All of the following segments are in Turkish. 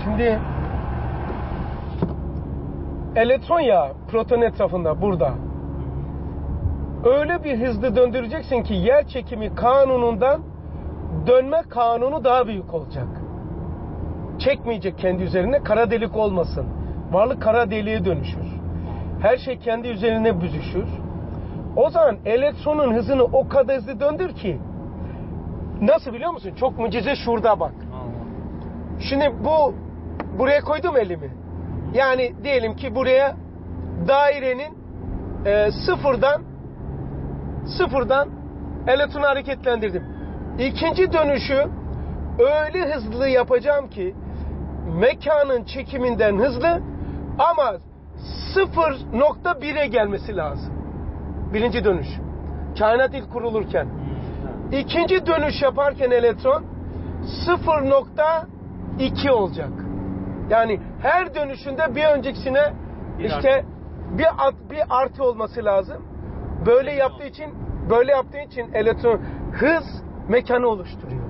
Şimdi elektron ya proton etrafında burada. Öyle bir hızlı döndüreceksin ki yer çekimi kanunundan dönme kanunu daha büyük olacak. Çekmeyecek kendi üzerine, kara delik olmasın. Varlık kara deliğe dönüşür. Her şey kendi üzerine büzüşür. O zaman elektronun hızını o kadar hızlı döndür ki, nasıl biliyor musun? Çok mucize şurada bak. Şimdi buraya koydum elimi. Yani diyelim ki buraya dairenin sıfırdan elektronu hareketlendirdim. İkinci dönüşü öyle hızlı yapacağım ki mekanın çekiminden hızlı ama 0.1'e gelmesi lazım. Birinci dönüş. Kainat ilk kurulurken. İkinci dönüş yaparken elektron 0.2 olacak. Yani her dönüşünde bir öncekisine bir artı olması lazım. Böyle yaptığı için elektron hız mekanı oluşturuyor.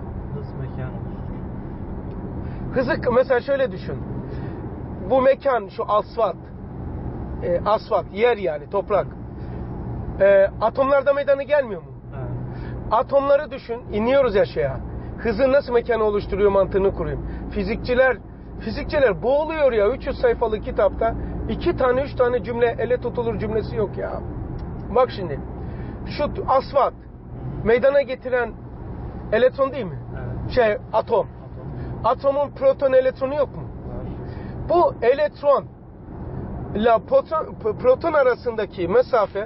Hızı mesela şöyle düşün. Bu mekan şu asfalt yer yani toprak. Atomlarda meydana gelmiyor mu? Evet. Atomları düşün. İniyoruz aşağıya. Hızı nasıl mekanı oluşturuyor mantığını kurayım. Fizikçiler boğuluyor ya 300 sayfalık kitapta 2 tane 3 tane cümle ele tutulur cümlesi yok ya. Bak şimdi. Şu asfalt meydana getiren elektron değil mi? Evet. Atom. Atomun proton elektronu yok mu? Evet. Bu elektron ile proton arasındaki mesafe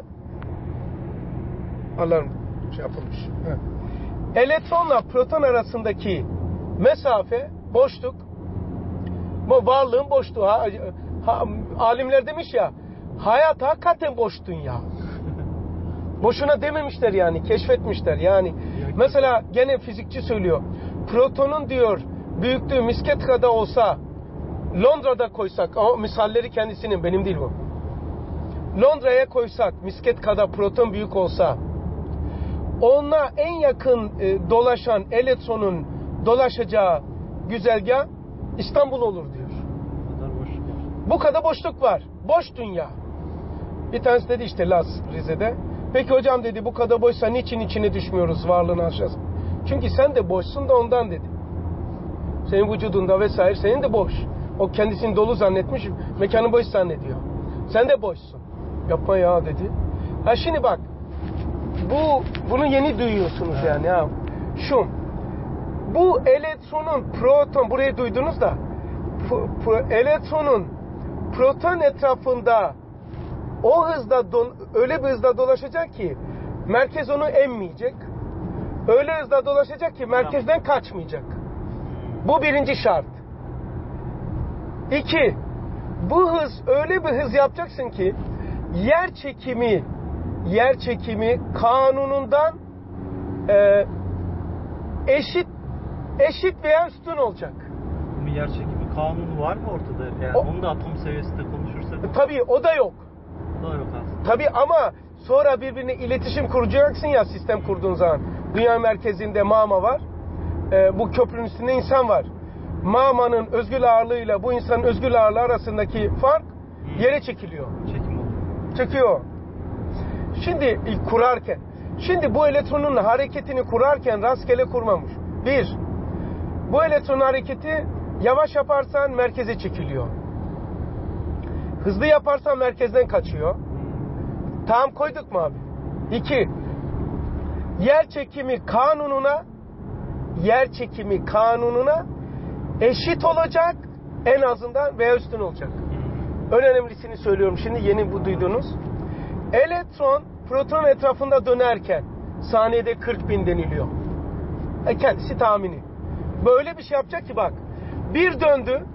alarm yapılmış. Evet. Elektronla proton arasındaki mesafe boşluk. Bu varlığın boşluğu. Alimler demiş ya, hayat hakikaten boş dünya. Boşuna dememişler yani, keşfetmişler yani. Mesela gene fizikçi söylüyor. Protonun diyor büyüklüğü misket kadar olsa Londra'da koysak, o misalleri kendisinin, benim değil bu. Londra'ya koysak misket kadar proton büyük olsa ona en yakın dolaşan elektronun dolaşacağı güzergah İstanbul olur diyor. Bu kadar boşluk var. Boş dünya. Bir tanesi dedi işte Laz Rize'de. Peki hocam dedi bu kadar boşsa niçin içine düşmüyoruz varlığını aşağısı? Çünkü sen de boşsun da ondan dedi. Senin vücudunda vesaire senin de boş. O kendisini dolu zannetmiş, mekanı boş zannediyor. Sen de boşsun. Yapma ya dedi. Ha şimdi bak. Bunu yeni duyuyorsunuz yani ya. Bu elektronun proton, burayı duydunuz da elektronun proton etrafında o hızda öyle bir hızda dolaşacak ki merkez onu emmeyecek. Öyle hızda dolaşacak ki merkezden kaçmayacak. Bu birinci şart. 2. Bu hız öyle bir hız yapacaksın ki yer çekimi kanunundan eşit veya üstün olacak. Yer çekimi kanunu var mı ortada? Yani onu da atom seviyesinde konuşursak. Tabii o da yok. O da yok aslında. Tabii ama sonra birbirine iletişim kuracaksın ya sistem kurduğun zaman. Dünya merkezinde mama var. Bu köprünün üstünde insan var. Mama'nın özgül ağırlığıyla bu insanın özgül ağırlığı arasındaki fark yere çekiliyor. Çekim oluyor. Çekiyor. Şimdi kurarken. Şimdi bu elektronun hareketini kurarken rastgele kurmamış. 1. Bu elektron hareketi yavaş yaparsan merkeze çekiliyor. Hızlı yaparsan merkezden kaçıyor. Tamam koyduk mu abi? 2. Yer çekimi kanununa eşit olacak en azından veya üstün olacak. En önemlisini söylüyorum şimdi yeni bu duyduğunuz. Elektron proton etrafında dönerken saniyede 40.000 deniliyor. Kendisi tahmini. Böyle bir şey yapacak ki bak. Bir döndü.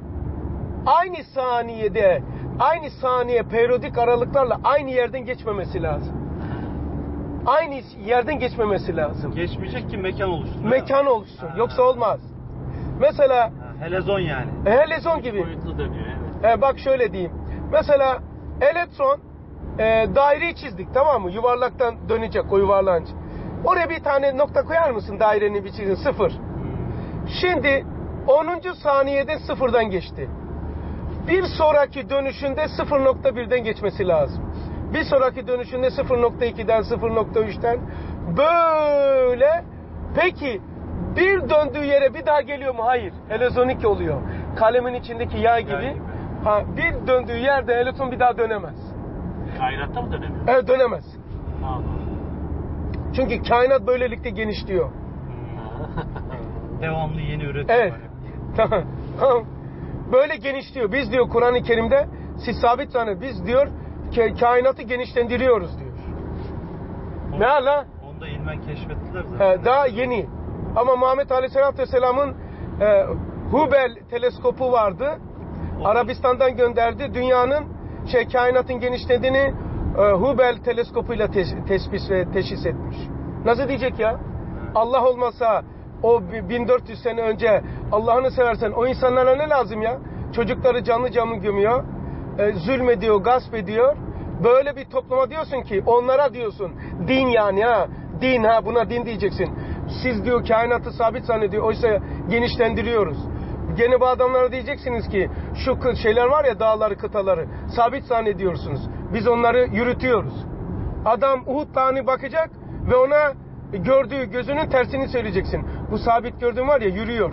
Aynı saniye periyodik aralıklarla aynı yerden geçmemesi lazım. Aynı yerden geçmemesi lazım. Geçmeyecek ki mekan oluşsun. Mekan oluşsun. Yoksa olmaz. Mesela helezon yani. Helezon gibi. Boyutlu dönüyor evet. Bak şöyle diyeyim. Mesela elektron daireyi çizdik tamam mı? Yuvarlaktan dönecek o yuvarlanç. Oraya bir tane nokta koyar mısın dairenin bir çizgisi 0. Şimdi 10. saniyede sıfırdan geçti. Bir sonraki dönüşünde 0.1'den geçmesi lazım. Bir sonraki dönüşünde 0.2'den 0.3'ten böyle. Peki bir döndüğü yere bir daha geliyor mu? Hayır. Elezonik oluyor. Kalemin içindeki yağ gibi. Ha, bir döndüğü yerde elektron bir daha dönemez. Kainatta mı dönemiyor? Evet, dönemez. Allah. Çünkü kainat böylelikle genişliyor. Devamlı yeni üretim Evet. var. Tamam. Böyle genişliyor. Biz diyor Kur'an-ı Kerim'de siz sabit zannet. Biz diyor kainatı genişlendiriyoruz diyor. Ne hala? Onu da ilmen keşfettiler zaten. Daha yeni. Ama Muhammed Aleyhisselatü Vesselam'ın Hubble teleskopu vardı. Arabistan'dan gönderdi. Dünyanın kainatın genişlediğini Hubble teleskopuyla tespit ve teşhis etmiş. Nasıl diyecek ya? Allah olmasa o 1400 sene önce Allah'ını seversen o insanlara ne lazım ya? Çocukları canlı canlı gömüyor. Zulmediyor, gasp ediyor. Böyle bir topluma diyorsun ki onlara diyorsun din yani ha. Din ha, buna din diyeceksin. Siz diyor kainatı sabit zannediyor. Oysa genişlendiriyoruz. Gene bu adamlara diyeceksiniz ki şu şeyler var ya, dağları, kıtaları sabit zannediyorsunuz. Biz onları yürütüyoruz. Adam Uhud Dağı'na bakacak ve ona gördüğü gözünün tersini söyleyeceksin. Bu sabit gördüğün var ya, yürüyor.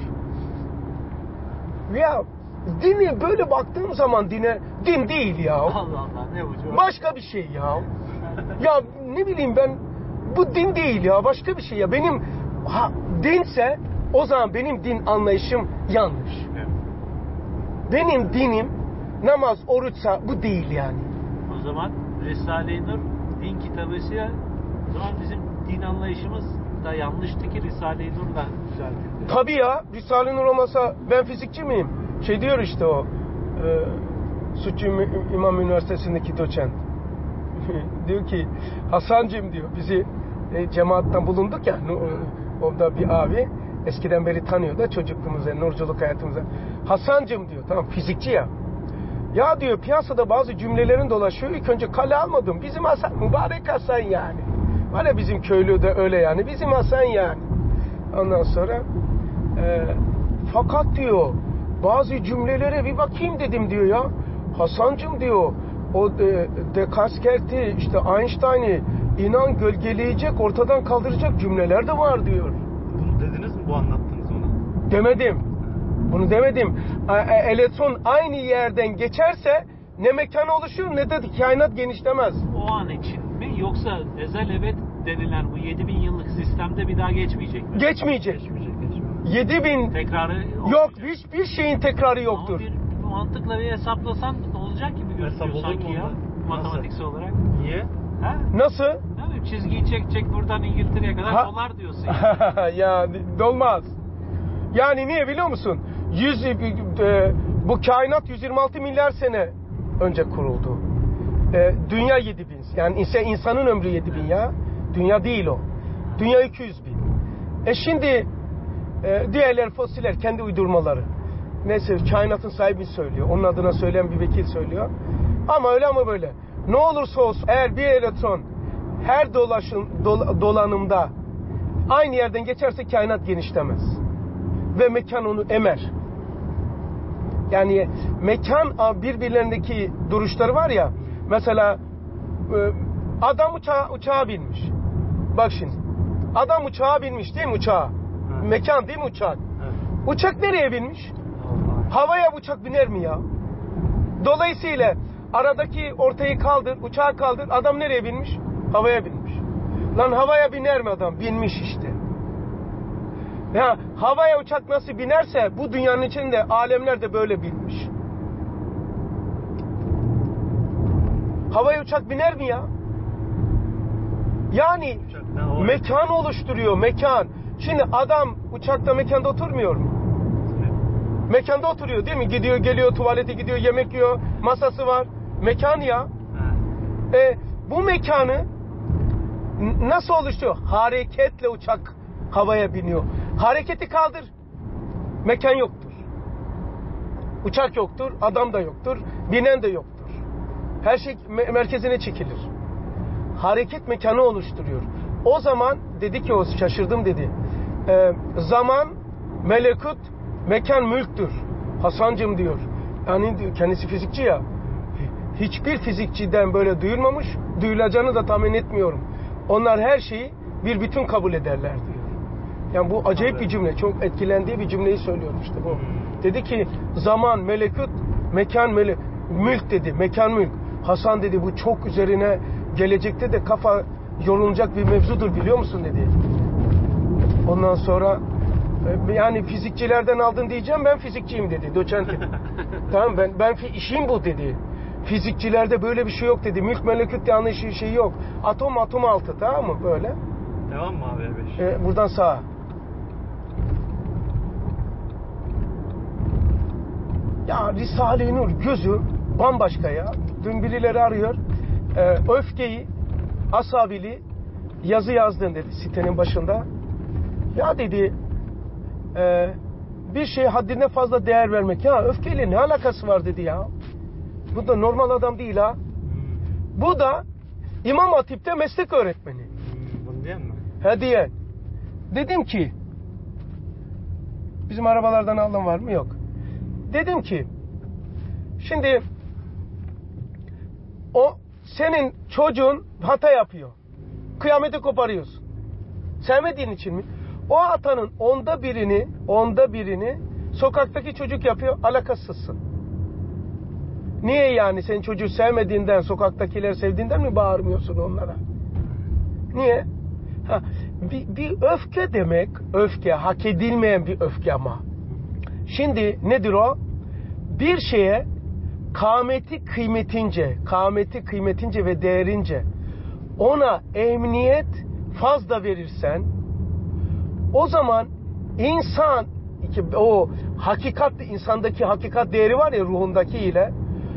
Ya dini böyle baktığım zaman din değil ya. Allah Allah, ne bu? Başka bir şey ya. Ya ne bileyim ben, bu din değil ya, başka bir şey ya. Benim dinse o zaman benim din anlayışım yanlış. Evet. Benim dinim namaz, oruçsa bu değil yani. O zaman Risale-i Nur din kitabıysa, o zaman bizim din anlayışımız da yanlıştı ki Risale-i Nur'la düzeltildi. Tabii ya, Risale-i Nur olmasa ben fizikçi miyim? Şey diyor işte o Suçu İmam Üniversitesi'ndeki doçent. Diyor ki Hasancığım diyor, bizi cemaatten bulunduk ya, o da bir abi eskiden beri tanıyor da çocukluğumuza, nurculuk hayatımıza. Hasancığım diyor, tamam fizikçi ya. Ya diyor piyasada bazı cümlelerin dolaşıyor. İlk önce kale almadım. Bizim Hasan, mübarek Hasan yani. Var ya bizim köylü de öyle yani. Bizim Hasan yani. Ondan sonra fakat diyor bazı cümlelere bir bakayım dedim diyor ya. Hasancığım diyor o Descartes'i işte Einstein'ı inan gölgeleyecek, ortadan kaldıracak cümleler de var diyor. Bunu dediniz mi, bu anlattınız ona? Demedim. Bunu demedim. Elektron aynı yerden geçerse ne mekan oluşur ne de kainat genişlemez. O an için mi, yoksa ezel ebed denilen bu 7000 yıllık sistemde bir daha geçmeyecek mi? Geçmeyecek. 7000 Tekrarı yok, hiçbir şeyin tekrarı yoktur. Ama bir mantıkla bir hesaplasan ne olacak gibi gözüküyor Hesap olur sanki mu ya, onda? matematiksel olarak. Niye? Ha? Nasıl? Ne bileyim, çizgiyi çek buradan İngiltere'ye kadar dolar diyorsun. Ya dolmaz. Yani niye biliyor musun? Bu kainat 126 milyar sene önce kuruldu. Dünya 7000. Yani insanın ömrü 7000 ya. Dünya değil o. Dünya 200 bin. Şimdi diğerler fosiller, kendi uydurmaları. Neyse, kainatın sahibi söylüyor. Onun adına söyleyen bir vekil söylüyor. Ama öyle ama böyle. Ne olursa olsun eğer bir elektron her dolanımda aynı yerden geçerse kainat genişlemez. Ve mekan onu emer. Yani mekan birbirlerindeki duruşları var ya. Mesela adam uçağa binmiş. Bak şimdi. Adam uçağa binmiş değil mi, uçağa? Evet. Mekan değil mi uçak? Evet. Uçak nereye binmiş? Havaya uçak biner mi ya? Dolayısıyla aradaki ortayı kaldır, uçağı kaldır. Adam nereye binmiş? Havaya binmiş. Lan havaya biner mi adam? Binmiş işte. Ya havaya uçak nasıl binerse bu dünyanın içinde alemler de böyle binmiş. Havaya uçak biner mi ya? Yani mekan oluşturuyor, mekan. Şimdi adam uçakta mekanda oturmuyor mu? Mekanda oturuyor değil mi? Gidiyor, geliyor, tuvalete gidiyor, yemek yiyor, masası var. Mekan ya. Bu mekanı nasıl oluşturuyor? Hareketle uçak havaya biniyor. Hareketi kaldır, mekan yoktur. Uçak yoktur, adam da yoktur, binen de yoktur. Her şey merkezine çekilir. Hareket mekanı oluşturuyor. O zaman dedi ki o, şaşırdım dedi. Zaman, melekut Mekan mülktür. Hasancım diyor. Yani kendisi fizikçi ya. Hiçbir fizikçiden böyle duyulmamış. Duyulacağını da tahmin etmiyorum. Onlar her şeyi bir bütün kabul ederler diyor. Yani bu acayip bir cümle. Çok etkilendiği bir cümleyi söylüyorum işte bu. Dedi ki zaman melekut, mekan mülk dedi. Mekan mülk. Hasan dedi bu çok üzerine gelecekte de kafa yorulacak bir mevzudur biliyor musun dedi. Ondan sonra yani fizikçilerden aldın diyeceğim, ben fizikçiyim dedi. Doçent dedi. Tamam, ben işim bu dedi. Fizikçilerde böyle bir şey yok dedi. Mülk melekut yanlış şey yok. Atom altı, tamam mı böyle? Devam mı abi E5? Buradan sağa. Ya Risale-i Nur gözü bambaşka ya. Dün birileri arıyor. Öfkeyi, asabili yazı yazdın dedi sitenin başında. Ya dedi bir şeye haddine fazla değer vermek. Ya öfkeyle ne alakası var dedi ya. Bu da normal adam değil ha. Bu da İmam Hatip'te meslek öğretmeni. Bunu diyen mi? He diyen. Dedim ki bizim arabalardan aldığın var mı? Yok. Dedim ki şimdi o senin çocuğun hata yapıyor. Kıyameti koparıyorsun. Sevmediğin için mi? O hatanın onda birini sokaktaki çocuk yapıyor, alakasızsın. Niye yani sen çocuğu sevmediğinden, sokaktakileri sevdiğinden mi bağırmıyorsun onlara? Niye? Bir öfke demek, öfke, hak edilmeyen bir öfke ama. Şimdi nedir o? Bir şeye kâmeti kıymetince ve değerince ona emniyet fazla verirsen, o zaman insan o hakikat, insandaki hakikat değeri var ya ruhundaki ile,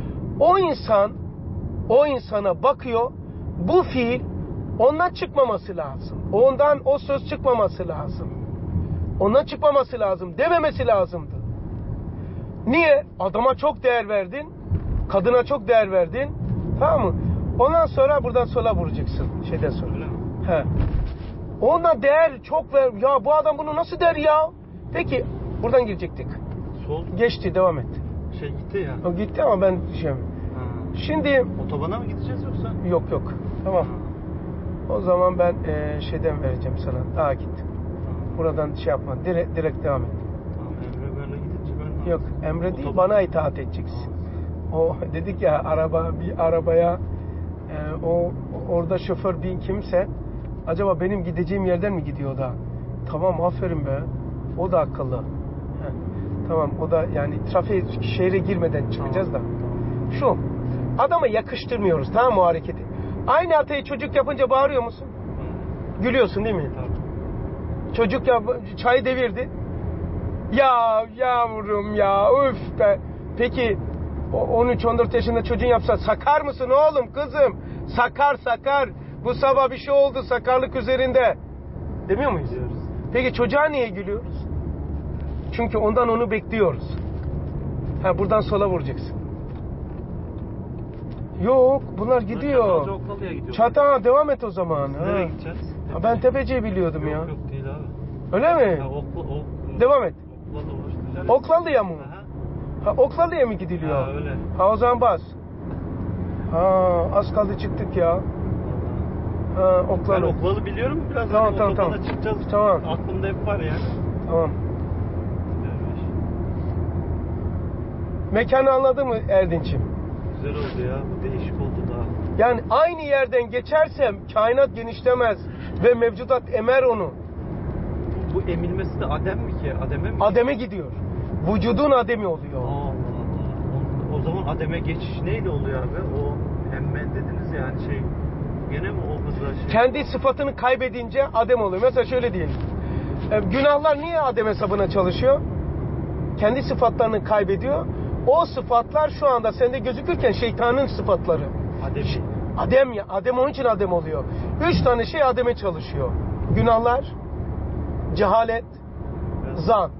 o insana bakıyor, bu fiil ondan çıkmaması lazım. Ondan o söz çıkmaması lazım. Ondan çıkmaması lazım. Dememesi lazımdı. Niye? Adama çok değer verdin. Kadına çok değer verdin. Tamam mı? Ondan sonra buradan sola vuracaksın. Şeyden sonra. He. Ona değer çok ver. Ya bu adam bunu nasıl der ya? Peki buradan girecektik. Sol. Geçti, devam et. Şey gitti ya. O gitti ama ben şimdi otobana mı gideceğiz yoksa? Yok. Tamam. O zaman ben şeyden vereceğim sana. Daha git. Buradan şey yapma. Direkt devam et. Tamam, Emre böyle gidince ben... Yok, Emre değil, bana itaat edeceksin. O dedik ya, bir arabaya orada şoför kimse acaba benim gideceğim yerden mi gidiyor da? Tamam, aferin be. O da akıllı. Tamam, o da yani trafiğe, şehre girmeden çıkacağız da. Şu adama yakıştırmıyoruz, tamam mı o hareketi? Aynı hatayı çocuk yapınca bağırıyor musun? Gülüyorsun değil mi? Tabii. Çocuk çayı devirdi. Ya yavrum ya, üf be. Peki 13-14 yaşında çocuğun yapsa sakar mısın oğlum, kızım? Sakar. Bu sabah bir şey oldu, sakarlık üzerinde. Demiyor muyuz? Diyoruz. Peki çocuğa niye gülüyoruz? Çünkü ondan onu bekliyoruz. Buradan sola vuracaksın. Yok, bunlar gidiyor. Çatalca gidiyor. Çata devam et o zaman. Nereye gideceğiz? Ben Tepeci'yi biliyordum ya. Yok değil abi. Öyle mi? Devam et. Oklalı'ya mı? Oklalı'ya mı gidiliyor? Öyle. O zaman bas. Az kaldı çıktık ya. Oklalı. Ben Oklalı biliyorum, biraz tamam. çıkacağız. Tamam. Aklımda hep var yani. Tamam. Mekanı anladın mı Erdinç'im? Güzel oldu ya. Bu değişik oldu daha. Yani aynı yerden geçersem kainat genişlemez ve mevcudat emer onu. Bu emilmesi de adem mi ki? Ademe mi? Ademe gidiyor. Vücudun ademi oluyor. Allah. O zaman ademe geçiş neyle oluyor abi? O emme dediniz ya, hani şey, gene mi o hızla şey? Kendi sıfatını kaybedince adem oluyor. Mesela şöyle diyelim. Günahlar niye adem hesabına çalışıyor? Kendi sıfatlarını kaybediyor. O sıfatlar şu anda sende gözükürken şeytanın sıfatları. Adem onun için adem oluyor. 3 tane şey ademe çalışıyor. Günahlar, cehalet, zan.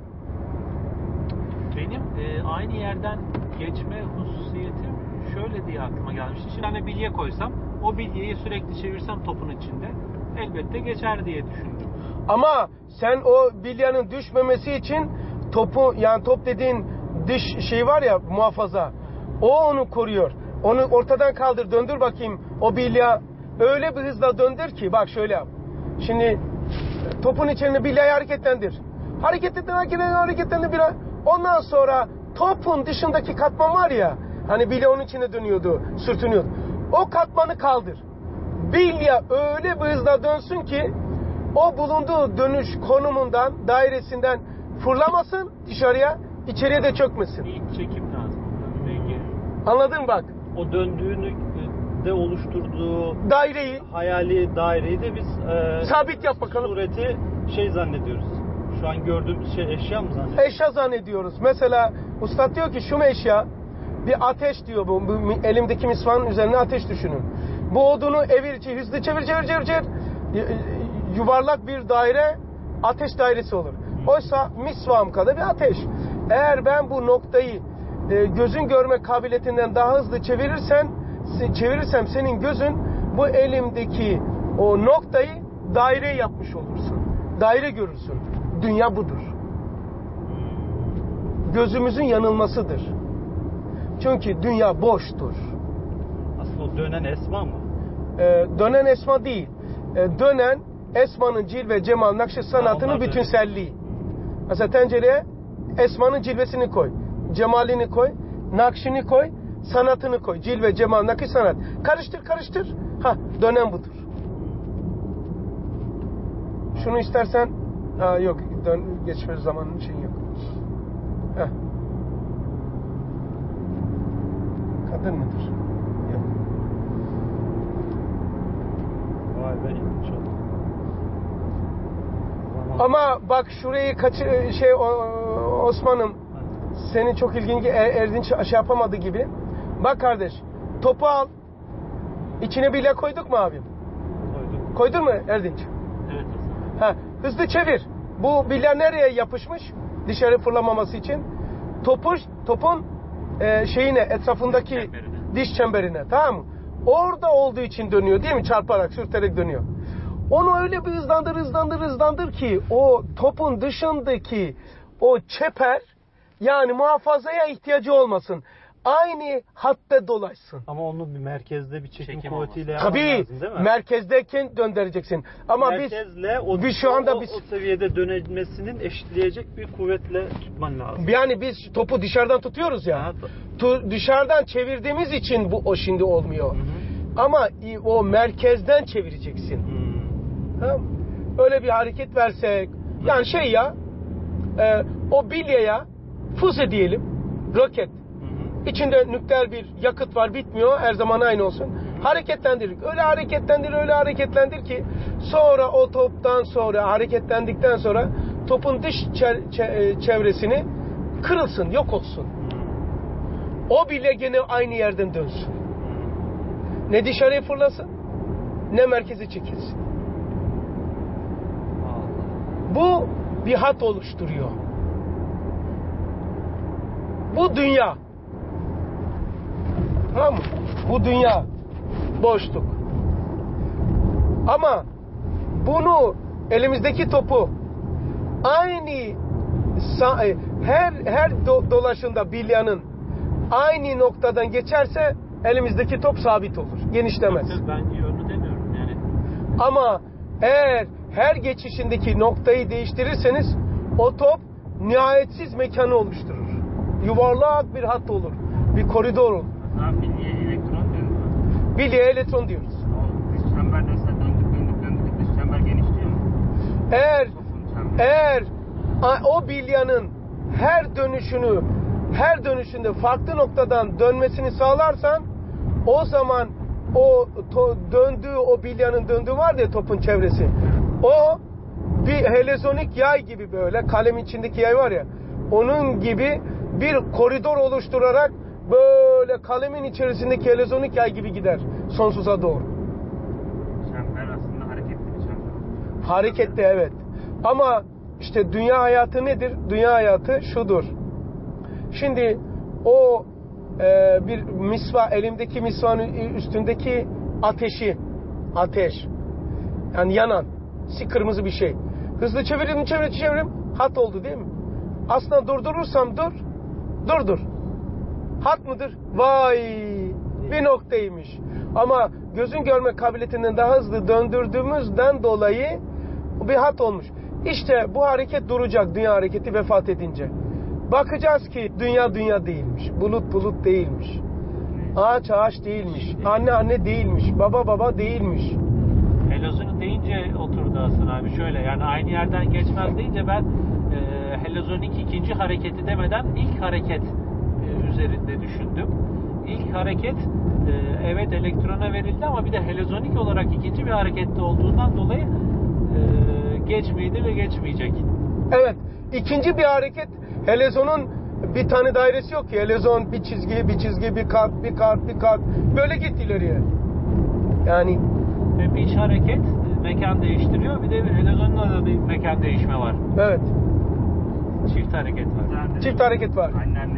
Benim aynı yerden geçme hususiyetim şöyle diye aklıma gelmişti. Şimdi hani bilye koysam, o bilyeyi sürekli çevirsem topun içinde elbette geçer diye düşündüm. Ama sen o bilyenin düşmemesi için topu, yani top dediğin dış şey var ya, muhafaza. O onu koruyor. Onu ortadan kaldır, döndür bakayım o bilya. Öyle bir hızla döndür ki, bak şöyle yap. Şimdi topun içerini bilyayı hareketlendir. Hareketlendir biraz. Ondan sonra topun dışındaki katman var ya, hani bilya onun içine dönüyordu, sürtünüyordu. O katmanı kaldır. Bilya öyle bir hızla dönsün ki o bulunduğu dönüş konumundan, dairesinden fırlamasın dışarıya, içeriye de çökmesin. Bir çekim lazım. Denge. Anladın mı bak? O döndüğünü de oluşturduğu Daireyi hayali daireyi de biz sabit yap bakalım. sureti şey zannediyoruz. Şu an gördüğümüz şey eşya mı zannediyoruz? Eşya zannediyoruz. Mesela ustad diyor ki şu eşya bir ateş diyor, bu elimdeki misvağın üzerine ateş düşünün. Bu odunu hızlı çevir. Yuvarlak bir daire ateş dairesi olur. Oysa misvağım kadar bir ateş. Eğer ben bu noktayı gözün görme kabiliyetinden daha hızlı çevirirsem senin gözün bu elimdeki o noktayı daire yapmış olursun. Daire görürsün. Dünya budur. Gözümüzün yanılmasıdır. Çünkü dünya boştur. Aslında o dönen esma mı? Dönen esma değil. Dönen esmanın cilve, cemal, nakş sanatının bütünselliği. Mesela tencereye esmanın cilvesini koy. Cemalini koy. Nakşini koy. Sanatını koy. Cilve, cemal, nakş, sanat. Karıştır. Dönen budur. Şunu istersen yok. Geçme zamanın şeyi yok. Kadın mıdır? Yok. Vay be, ilginç oldu. Ama bak şurayı Osman'ım, senin çok ilginç Erdinç şey yapamadı gibi. Bak kardeş, topu al. İçine bilye koyduk mu abim? Koyduk. Koydun mu Erdinç? Evet. Hızlı çevir. Bu bilye nereye yapışmış? Dışarı fırlamaması için. Topun şeyine, etrafındaki diş çemberine, tamam mı? Orada olduğu için dönüyor değil mi? Çarparak, sürterek dönüyor. Onu öyle bir hızlandır ki o topun dışındaki o çeper, yani muhafazaya ihtiyacı olmasın. Aynı hatta dolaşsın. Ama onu bir merkezde bir çekim kuvvetiyle olmaz. yapman Tabii, lazım değil mi? merkezdeyken döndüreceksin. Ama merkezle biz şu anda o seviyede dönmesinin eşitleyecek bir kuvvetle tutman lazım. Yani biz topu dışarıdan tutuyoruz ya. Dışarıdan çevirdiğimiz için bu şimdi olmuyor. Hı-hı. Ama o merkezden çevireceksin. Tamam? Öyle bir hareket versek. Yani o bilyaya füze diyelim. Roket. İçinde nükleer bir yakıt var, bitmiyor. Her zaman aynı olsun. Hareketlendir. Öyle hareketlendir ki sonra o toptan sonra, hareketlendikten sonra topun dış çevresini kırılsın, yok olsun. O bile gene aynı yerden dönsün. Ne dışarıya fırlasın, ne merkeze çekilsin. Bu bir hat oluşturuyor. Bu dünya. Tamam mı? Bu dünya boşluk. Ama bunu, elimizdeki topu aynı her dolaşında bilyanın aynı noktadan geçerse elimizdeki top sabit olur. Genişlemez. Ben yönünü demiyorum yani. Ama eğer her geçişindeki noktayı değiştirirseniz o top nihayetsiz mekanı oluşturur. Yuvarlak bir hat olur. Bir koridor olur. Bilyeye elektron diyoruz mu? Bilyeye elektron diyoruz. O dış çember mesela döndük dış çember genişliyor mu? Eğer o bilyanın her dönüşünde farklı noktadan dönmesini sağlarsan, o zaman o bilyanın döndüğü var ya topun çevresi, o bir helezonik yay gibi, böyle kalem içindeki yay var ya, onun gibi bir koridor oluşturarak böyle kalemin içerisindeki helezonik yay gibi gider sonsuza doğru. Çember aslında hareketli bir çember. Hareketli, evet. Ama işte dünya hayatı nedir? Dünya hayatı şudur. Şimdi o bir elimdeki misvanın üstündeki ateş. Yani yanan, kırmızı bir şey. Hızlı çevirim, hat oldu değil mi? Aslında durdurursam dur. Hat mıdır? Vay! Bir noktaymış. Ama gözün görme kabiliyetinden daha hızlı döndürdüğümüzden dolayı bir hat olmuş. İşte bu hareket duracak, dünya hareketi vefat edince. Bakacağız ki dünya değilmiş. Bulut değilmiş. Ağaç değilmiş. Anne değilmiş. Baba değilmiş. Helozonu deyince oturdu Hasan abi şöyle, yani aynı yerden geçmez deyince ben helezonik ikinci hareketi demeden ilk hareket üzerinde düşündüm. İlk hareket evet elektrona verildi ama bir de helezonik olarak ikinci bir harekette olduğundan dolayı geçmeydi ve geçmeyecek. Evet. İkinci bir hareket, helezonun bir tane dairesi yok ki. Helezon bir çizgi, bir kat. Böyle git ileriye. Yani Ve bir hareket mekan değiştiriyor. Bir de helezonda da bir mekan değişme var. evet. Çift hareket var. Çift hareket var. Anneanne